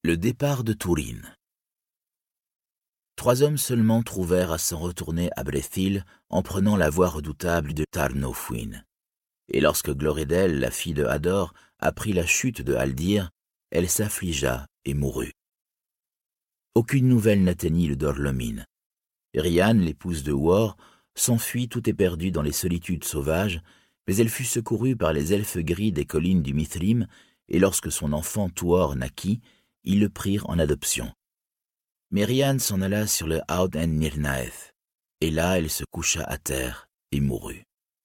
Le départ de Tourine. 3 hommes seulement trouvèrent à s'en retourner à Bréthil en prenant la voie redoutable de Tarnofwin. Et lorsque Glorédel, la fille de Hador, apprit la chute de Haldir, elle s'affligea et mourut. Aucune nouvelle n'atteignit le Dor-lómin. Rian, l'épouse de War, s'enfuit tout éperdue dans les solitudes sauvages, mais elle fut secourue par les elfes gris des collines du Mithrim, et lorsque son enfant Tuor naquit, ils le prirent en adoption. Mais Rian s'en alla sur le Aud en Nirnaeth, et là elle se coucha à terre et mourut.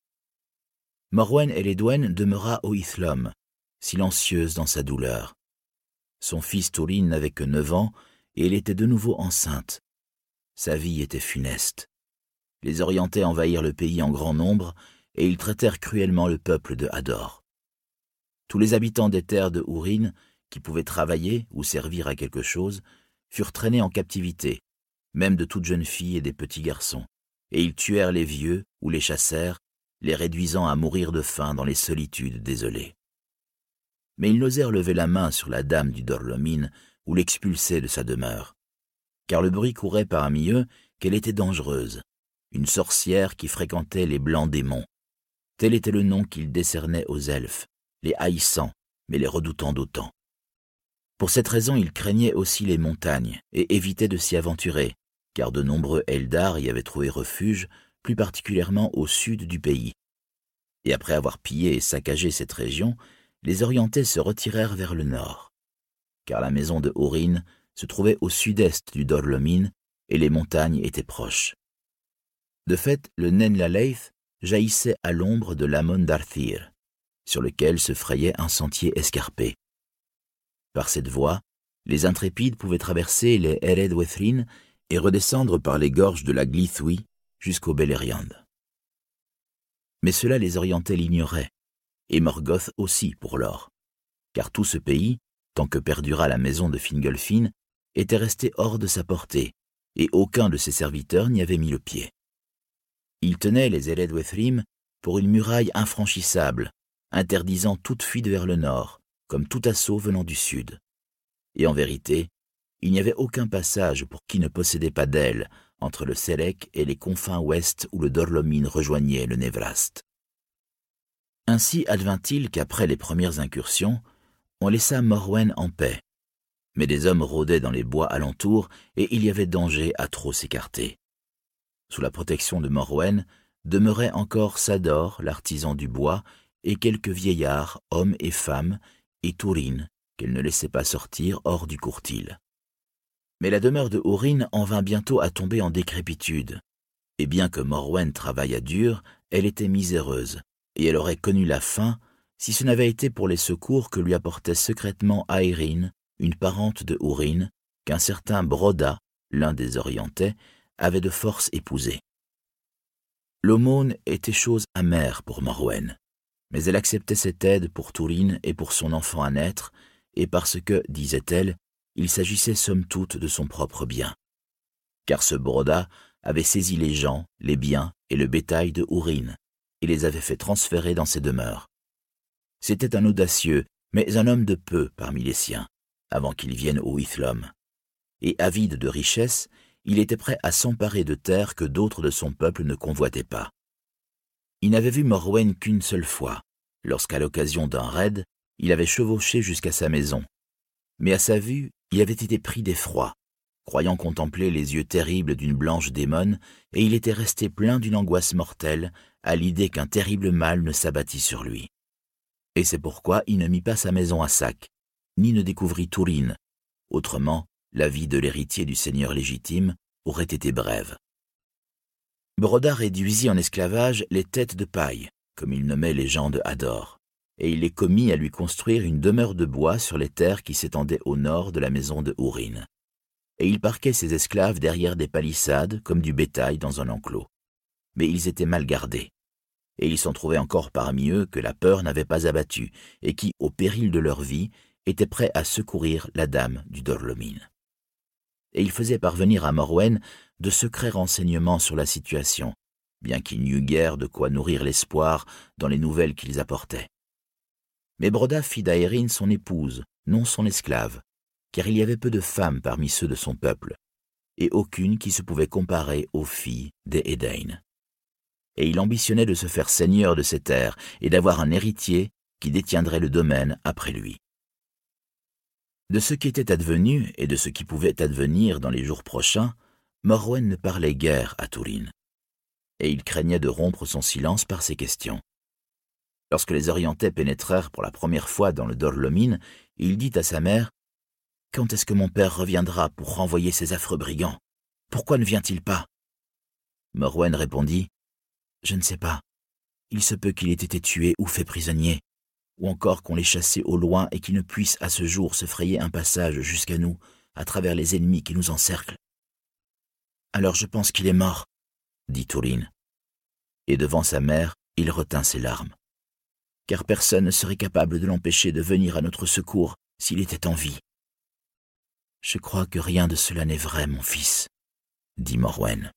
Morwen Eledwen demeura au Hithlum, silencieuse dans sa douleur. Son fils Tourine n'avait que 9 ans, et elle était de nouveau enceinte. Sa vie était funeste. Les Orientais envahirent le pays en grand nombre, et ils traitèrent cruellement le peuple de Hador. Tous les habitants des terres de Húrin, qui pouvaient travailler ou servir à quelque chose, furent traînés en captivité, même de toutes jeunes filles et des petits garçons, et ils tuèrent les vieux ou les chassèrent, les réduisant à mourir de faim dans les solitudes désolées. Mais ils n'osèrent lever la main sur la dame du Dor-lómin ou l'expulser de sa demeure, car le bruit courait parmi eux qu'elle était dangereuse, une sorcière qui fréquentait les blancs démons. Tel était le nom qu'ils décernaient aux elfes, les haïssant, mais les redoutant d'autant. Pour cette raison, ils craignaient aussi les montagnes et évitaient de s'y aventurer, car de nombreux Eldar y avaient trouvé refuge, plus particulièrement au sud du pays. Et après avoir pillé et saccagé cette région, les Orientais se retirèrent vers le nord, car la maison de Húrin se trouvait au sud-est du Dor-lómin et les montagnes étaient proches. De fait, le Nen Lalaith jaillissait à l'ombre de l'Amon d'Arthir, sur lequel se frayait un sentier escarpé. Par cette voie, les intrépides pouvaient traverser les Ered Wethrin et redescendre par les gorges de la Glithwi jusqu'au Beleriand. Mais cela les Orientais l'ignoraient, et Morgoth aussi pour lors, car tout ce pays, tant que perdura la maison de Fingolfin, était resté hors de sa portée, et aucun de ses serviteurs n'y avait mis le pied. Il tenait les Ered Wethrim pour une muraille infranchissable, interdisant toute fuite vers le nord, comme tout assaut venant du sud. Et en vérité, il n'y avait aucun passage pour qui ne possédait pas d'aile entre le Selek et les confins ouest où le Dor-lómin rejoignait le Névrast. Ainsi advint-il qu'après les premières incursions, on laissa Morwen en paix, mais des hommes rôdaient dans les bois alentours et il y avait danger à trop s'écarter. Sous la protection de Morwen demeuraient encore Sador, l'artisan du bois, et quelques vieillards, hommes et femmes, et Tourine, qu'elle ne laissait pas sortir hors du courtil. Mais la demeure de Húrin en vint bientôt à tomber en décrépitude, et bien que Morwen travaillât dur, elle était miséreuse, et elle aurait connu la faim si ce n'avait été pour les secours que lui apportait secrètement Aeryn, une parente de Húrin, qu'un certain Broda, l'un des Orientais, avait de force épousé. L'aumône était chose amère pour Morwen, mais elle acceptait cette aide pour Tourine et pour son enfant à naître, et parce que, disait-elle, il s'agissait somme toute de son propre bien. Car ce Broda avait saisi les gens, les biens et le bétail de Húrin, et les avait fait transférer dans ses demeures. C'était un audacieux, mais un homme de peu parmi les siens, avant qu'il vienne au Hithlum. Et avide de richesses, il était prêt à s'emparer de terres que d'autres de son peuple ne convoitaient pas. Il n'avait vu Morwen qu'une seule fois, lorsqu'à l'occasion d'un raid, il avait chevauché jusqu'à sa maison. Mais à sa vue, il avait été pris d'effroi, croyant contempler les yeux terribles d'une blanche démone, et il était resté plein d'une angoisse mortelle à l'idée qu'un terrible mal ne s'abattît sur lui. Et c'est pourquoi il ne mit pas sa maison à sac, ni ne découvrit Tourine. Autrement, la vie de l'héritier du seigneur légitime aurait été brève. Broda réduisit en esclavage les têtes de paille, comme il nommait les gens de Hador, et il les commit à lui construire une demeure de bois sur les terres qui s'étendaient au nord de la maison de Húrin. Et il parquait ses esclaves derrière des palissades comme du bétail dans un enclos. Mais ils étaient mal gardés, et il s'en trouvait encore parmi eux que la peur n'avait pas abattu, et qui, au péril de leur vie, étaient prêts à secourir la dame du Dor-lómin. Et il faisait parvenir à Morwen de secrets renseignements sur la situation, bien qu'il n'y eût guère de quoi nourrir l'espoir dans les nouvelles qu'ils apportaient. Mais Broda fit d'Aeryn son épouse, non son esclave, car il y avait peu de femmes parmi ceux de son peuple, et aucune qui se pouvait comparer aux filles des Edain. Et il ambitionnait de se faire seigneur de ces terres et d'avoir un héritier qui détiendrait le domaine après lui. De ce qui était advenu et de ce qui pouvait advenir dans les jours prochains, Morwen ne parlait guère à Turin, et il craignait de rompre son silence par ces questions. Lorsque les Orientais pénétrèrent pour la première fois dans le Dor-lómin, il dit à sa mère « Quand est-ce que mon père reviendra pour renvoyer ces affreux brigands? Pourquoi ne vient-il pas ?» Morwen répondit « Je ne sais pas. Il se peut qu'il ait été tué ou fait prisonnier, ou encore qu'on l'ait chassé au loin et qu'il ne puisse à ce jour se frayer un passage jusqu'à nous, à travers les ennemis qui nous encerclent. Alors je pense qu'il est mort, dit Turin. Et devant sa mère, il retint ses larmes. Car personne ne serait capable de l'empêcher de venir à notre secours s'il était en vie. Je crois que rien de cela n'est vrai, mon fils, dit Morwen.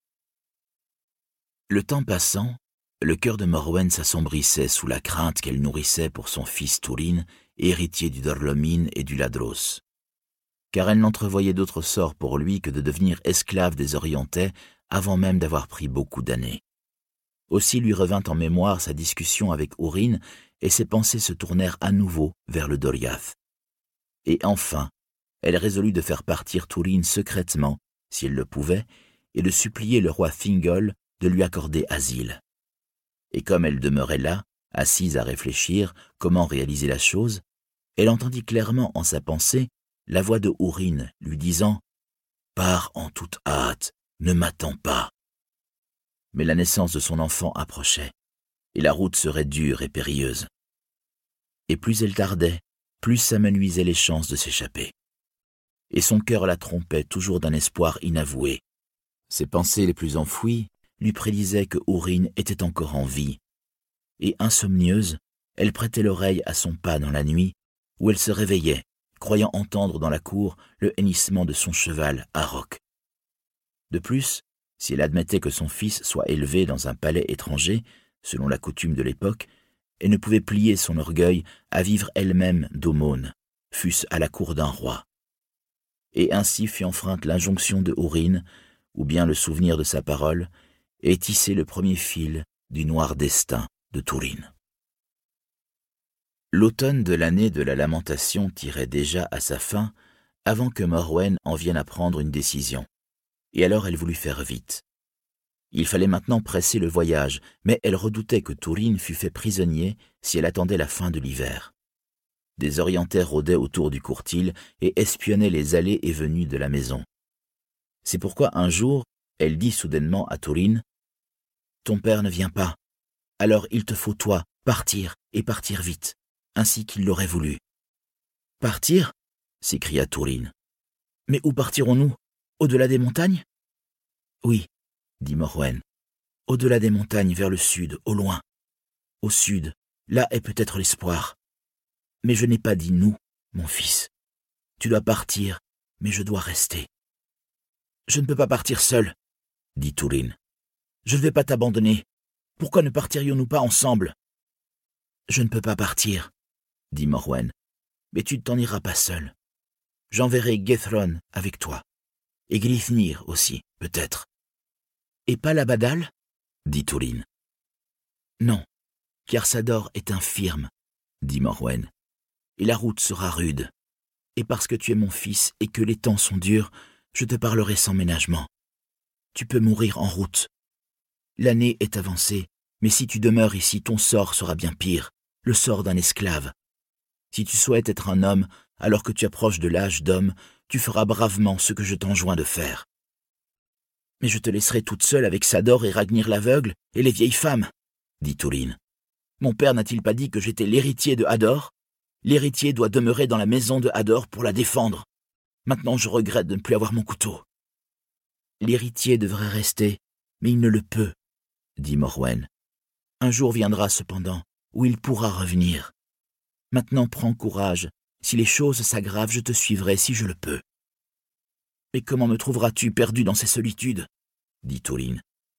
Le temps passant, le cœur de Morwen s'assombrissait sous la crainte qu'elle nourrissait pour son fils Turin, héritier du Dor-lómin et du Ladros. Car elle n'entrevoyait d'autre sort pour lui que de devenir esclave des Orientais avant même d'avoir pris beaucoup d'années. Aussi lui revint en mémoire sa discussion avec Urin et ses pensées se tournèrent à nouveau vers le Doriath. Et enfin, elle résolut de faire partir Turin secrètement, si elle le pouvait, et de supplier le roi Thingol de lui accorder asile. Et comme elle demeurait là, assise à réfléchir comment réaliser la chose, elle entendit clairement en sa pensée la voix de Urin lui disant « Pars en toute hâte, ne m'attends pas ». Mais la naissance de son enfant approchait, et la route serait dure et périlleuse. Et plus elle tardait, plus s'amenuisaient les chances de s'échapper. Et son cœur la trompait toujours d'un espoir inavoué. Ses pensées les plus enfouies lui prédisaient que Urin était encore en vie, et insomnieuse, elle prêtait l'oreille à son pas dans la nuit, où elle se réveillait, croyant entendre dans la cour le hennissement de son cheval Arok. De plus, si elle admettait que son fils soit élevé dans un palais étranger, selon la coutume de l'époque, elle ne pouvait plier son orgueil à vivre elle-même d'aumône, fût-ce à la cour d'un roi. Et ainsi fut enfreinte l'injonction de Urin, ou bien le souvenir de sa parole, et tissé le premier fil du noir destin de Turin. L'automne de l'année de la lamentation tirait déjà à sa fin avant que Morwen en vienne à prendre une décision, et alors elle voulut faire vite. Il fallait maintenant presser le voyage, mais elle redoutait que Turin fût fait prisonnier si elle attendait la fin de l'hiver. Des Orientais rôdaient autour du courtil et espionnaient les allées et venues de la maison. C'est pourquoi un jour, elle dit soudainement à Turin « Ton père ne vient pas, alors il te faut toi partir et partir vite, ainsi qu'il l'aurait voulu. »« Partir » s'écria Turin. « Mais où partirons-nous? Au-delà des montagnes ?»« Oui, » dit Morwen, « au-delà des montagnes vers le sud, au loin. Au sud, là est peut-être l'espoir. Mais je n'ai pas dit nous, mon fils. Tu dois partir, mais je dois rester. »« Je ne peux pas partir seul, » dit Turin. « Je ne vais pas t'abandonner. Pourquoi ne partirions-nous pas ensemble ?»« Je ne peux pas partir, » dit Morwen, « mais tu ne t'en iras pas seul. J'enverrai Gethron avec toi, et Glyfnir aussi, peut-être. »« Et pas la Badal ?» dit Turin. « Non, car Sador est infirme, » dit Morwen, « et la route sera rude. Et parce que tu es mon fils et que les temps sont durs, je te parlerai sans ménagement. Tu peux mourir en route. L'année est avancée, mais si tu demeures ici, ton sort sera bien pire, le sort d'un esclave. Si tu souhaites être un homme, alors que tu approches de l'âge d'homme, tu feras bravement ce que je t'enjoins de faire. Mais je te laisserai toute seule avec Sador et Ragnir l'aveugle et les vieilles femmes, dit Turin. Mon père n'a-t-il pas dit que j'étais l'héritier de Hador? L'héritier doit demeurer dans la maison de Hador pour la défendre. Maintenant je regrette de ne plus avoir mon couteau. L'héritier devrait rester, mais il ne le peut, dit Morwen. Un jour viendra cependant où il pourra revenir. Maintenant prends courage, si les choses s'aggravent, je te suivrai si je le peux. Mais comment me trouveras-tu perdu dans ces solitudes? Dit Turin.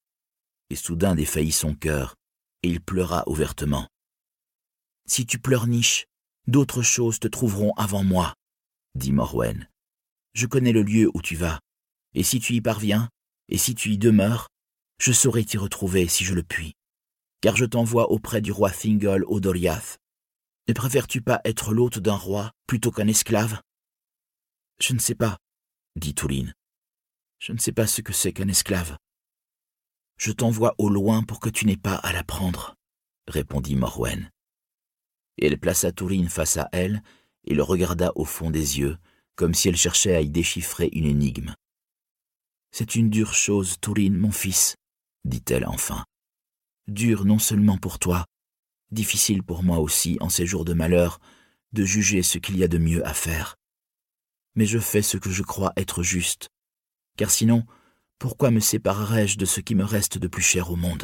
Et soudain défaillit son cœur, et il pleura ouvertement. Si tu pleurniches, d'autres choses te trouveront avant moi, dit Morwen. « Je connais le lieu où tu vas, et si tu y parviens, et si tu y demeures, je saurai t'y retrouver si je le puis, car je t'envoie auprès du roi Thingol au Doriath. Ne préfères-tu pas être l'hôte d'un roi plutôt qu'un esclave ?»« Je ne sais pas, » dit Turin. « Je ne sais pas ce que c'est qu'un esclave. »« Je t'envoie au loin pour que tu n'aies pas à l'apprendre, » répondit Morwen. Et elle plaça Turin face à elle et le regarda au fond des yeux, comme si elle cherchait à y déchiffrer une énigme. « C'est une dure chose, Turin, mon fils, » dit-elle enfin. « Dure non seulement pour toi, difficile pour moi aussi, en ces jours de malheur, de juger ce qu'il y a de mieux à faire. Mais je fais ce que je crois être juste, car sinon, pourquoi me séparerais-je de ce qui me reste de plus cher au monde ?»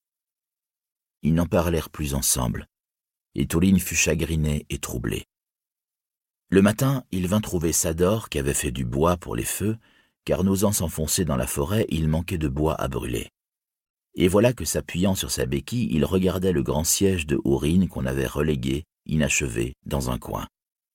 Ils n'en parlèrent plus ensemble, et Turin fut chagriné et troublé. Le matin, il vint trouver Sador qui avait fait du bois pour les feux, car n'osant s'enfoncer dans la forêt, il manquait de bois à brûler. Et voilà que, s'appuyant sur sa béquille, il regardait le grand siège de Aurine qu'on avait relégué, inachevé, dans un coin.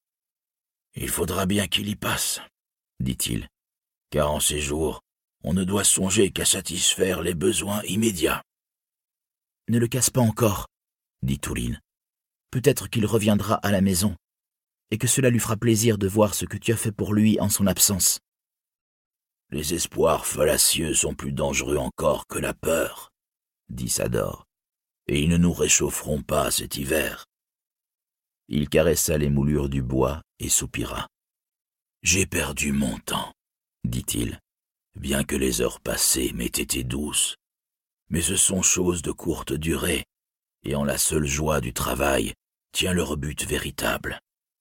« Il faudra bien qu'il y passe, » dit-il, « car en ces jours, on ne doit songer qu'à satisfaire les besoins immédiats. »« Ne le casse pas encore, » dit Turin. « Peut-être qu'il reviendra à la maison, et que cela lui fera plaisir de voir ce que tu as fait pour lui en son absence. »« Les espoirs fallacieux sont plus dangereux encore que la peur, » dit Sador, « et ils ne nous réchaufferont pas cet hiver. » Il caressa les moulures du bois et soupira. « J'ai perdu mon temps, » dit-il, « bien que les heures passées m'aient été douces. Mais ce sont choses de courte durée, et en la seule joie du travail tient leur but véritable.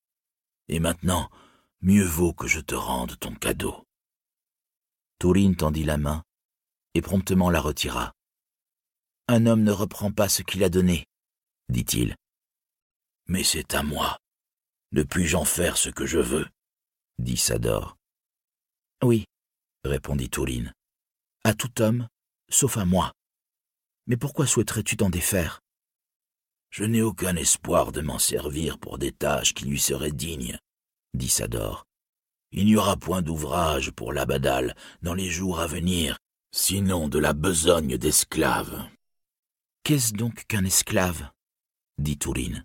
Et maintenant, mieux vaut que je te rende ton cadeau. » Turin tendit la main et promptement la retira. « Un homme ne reprend pas ce qu'il a donné, » dit-il. « Mais c'est à moi. Ne puis-je en faire ce que je veux ?» dit Sador. « Oui, » répondit Turin, « à tout homme, sauf à moi. Mais pourquoi souhaiterais-tu t'en défaire ? » « Je n'ai aucun espoir de m'en servir pour des tâches qui lui seraient dignes, » dit Sador. « Il n'y aura point d'ouvrage pour l'Abadal dans les jours à venir, sinon de la besogne d'esclaves. »« Qu'est-ce donc qu'un esclave ?» dit Turin.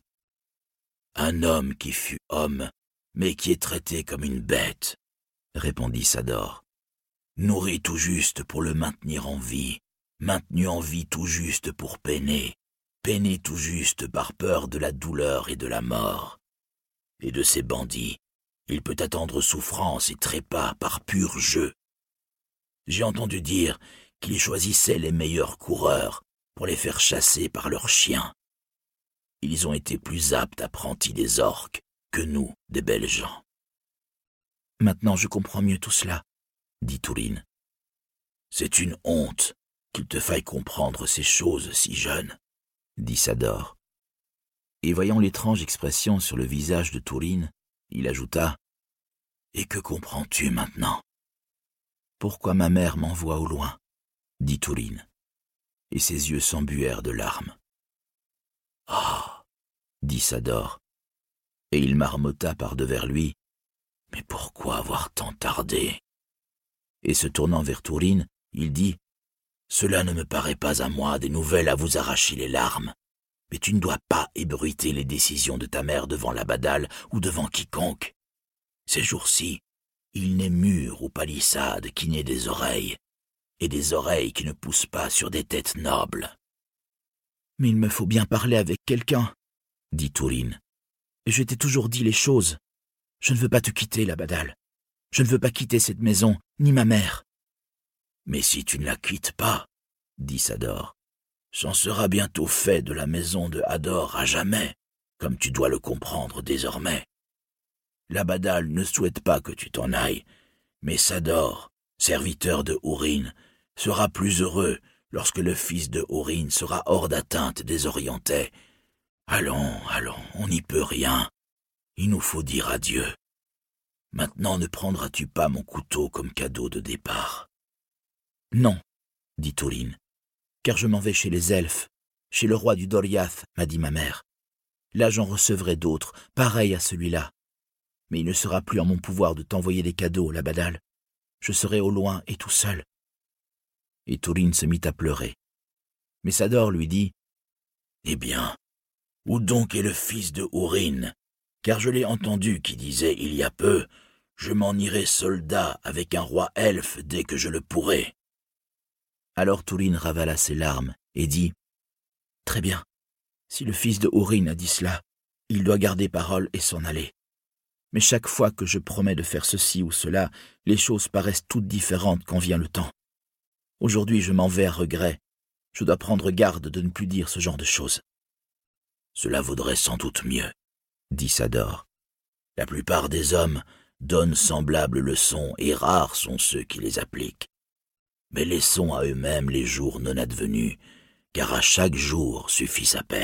« Un homme qui fut homme, mais qui est traité comme une bête, » répondit Sador. « Nourri tout juste pour le maintenir en vie, maintenu en vie tout juste pour peiner tout juste par peur de la douleur et de la mort. Et de ces bandits, il peut attendre souffrance et trépas par pur jeu. J'ai entendu dire qu'ils choisissaient les meilleurs coureurs pour les faire chasser par leurs chiens. Ils ont été plus aptes apprentis des orques que nous, des belles gens. »« Maintenant je comprends mieux tout cela, » dit Turin. « C'est une honte qu'il te faille comprendre ces choses si jeune, » dit Sador. Et voyant l'étrange expression sur le visage de Turin, il ajouta « Et que comprends-tu maintenant ?»« Pourquoi ma mère m'envoie au loin ?» dit Turin, et ses yeux s'embuèrent de larmes. « Ah !» dit Sador, et il marmotta par-devers lui « Mais pourquoi avoir tant tardé ?» Et se tournant vers Turin, il dit « Cela ne me paraît pas à moi des nouvelles à vous arracher les larmes, mais tu ne dois pas ébruiter les décisions de ta mère devant l'Abadal ou devant quiconque. Ces jours-ci, il n'est mur ou palissade qui n'ait des oreilles, et des oreilles qui ne poussent pas sur des têtes nobles. »« Mais il me faut bien parler avec quelqu'un, » dit Turin. « Je t'ai toujours dit les choses. Je ne veux pas te quitter, l'Abadal. Je ne veux pas quitter cette maison, ni ma mère. »« Mais si tu ne la quittes pas, » dit Sador, « j'en sera bientôt fait de la maison de Hador à jamais, comme tu dois le comprendre désormais. L'Abadal ne souhaite pas que tu t'en ailles, mais Sador, serviteur de Aurine, sera plus heureux lorsque le fils de Aurine sera hors d'atteinte des Orientais. Allons, on n'y peut rien. Il nous faut dire adieu. Maintenant ne prendras-tu pas mon couteau comme cadeau de départ ? » ?»« Non, » dit Turin, « car je m'en vais chez les elfes, chez le roi du Doriath, m'a dit ma mère. Là j'en recevrai d'autres, pareils à celui-là. mais il ne sera plus en mon pouvoir de t'envoyer des cadeaux, Labadal. Je serai au loin et tout seul. » Et Turin se mit à pleurer. Mais Sador lui dit, « Eh bien, où donc est le fils de Húrin? Car je l'ai entendu qui disait il y a peu, « Je m'en irai soldat avec un roi elfe dès que je le pourrai. » Alors Turin ravala ses larmes et dit, « Très bien, si le fils de Húrin a dit cela, il doit garder parole et s'en aller. Mais chaque fois que je promets de faire ceci ou cela, les choses paraissent toutes différentes quand vient le temps. Aujourd'hui, je m'en vais à regret. Je dois prendre garde de ne plus dire ce genre de choses. »« Cela vaudrait sans doute mieux, » dit Sador. « La plupart des hommes donnent semblables leçons et rares sont ceux qui les appliquent. Mais laissons à eux-mêmes les jours non advenus, car à chaque jour suffit sa peine. »